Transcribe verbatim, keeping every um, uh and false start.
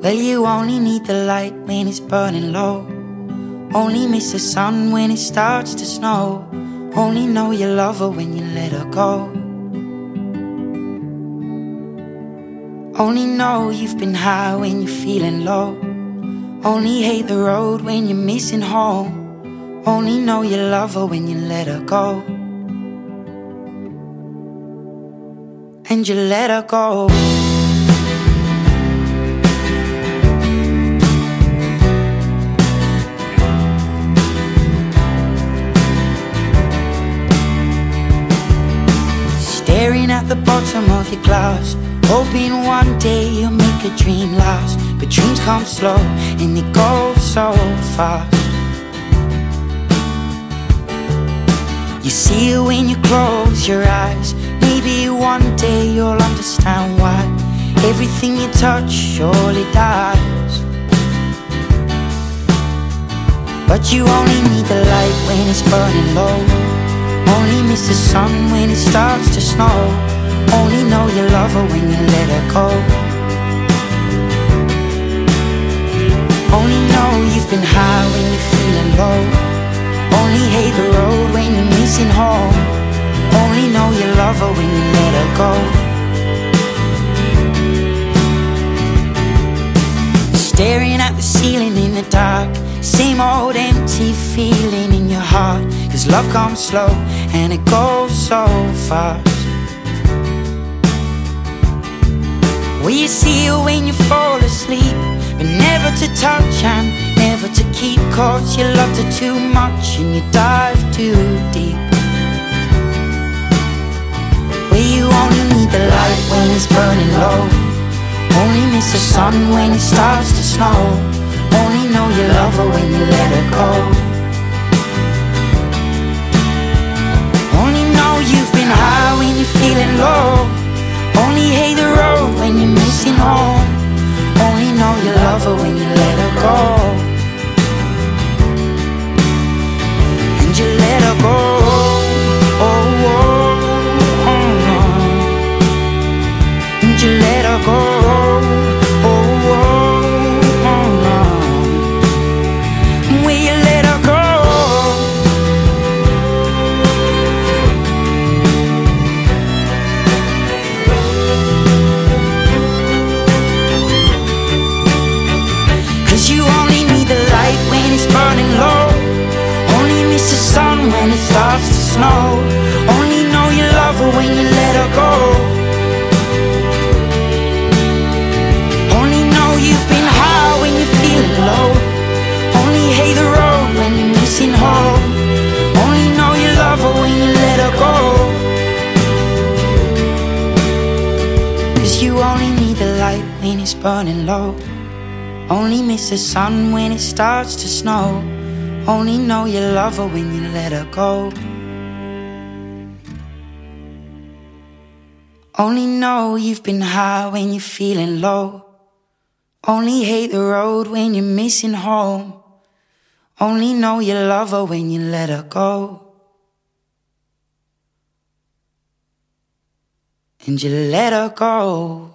Well, you only need the light when it's burning low. Only miss the sun when it starts to snow. Only know you love her when you let her go. Only know you've been high when you're feeling low. Only hate the road when you're missing home. Only know you love her when you let her go. And you let her go. Staring at the bottom of your glass, hoping one day you'll make a dream last. But dreams come slow and they go so fast. You see it when you close your eyes. Maybe one day you'll understand why everything you touch surely dies. But you only need the light when it's burning low. Only miss the sun when it starts to snow. Only know you love her when you let her go. Only know you've been high when you're feeling low. Only hate the road when you're missing home. Only know you love her when you let her go. Staring at the ceiling in the dark, same old empty feeling in your heart. Cause love comes slow and it goes so fast. Well, you see it when you fall asleep, but never to touch and never to keep. Cause you loved her too much and you dive too deep. Well, you only need the light when it's burning low. Only miss the sun when it starts to snow. Only know you love her when you let her go. Only know you've been high when you're feeling low. Only hate the road when you're missing home. Only know you love her when you let her go. And you let her go. Oh, oh, oh, oh. And you let her go. Oh, oh, oh, oh. Will you let her go? Cause you only need the light when it's burning low. Only miss the sun when it starts to snow. Only know you love her when you let her go. Only know you've been high when you're feeling low. Only hate the road when you're missing home. Only know you love her when you let her go. Cause you only need the light when it's burning low. Only miss the sun when it starts to snow. Only know you love her when you let her go. Only know you've been high when you're feeling low. Only hate the road when you're missing home. Only know you love her when you let her go. And you let her go.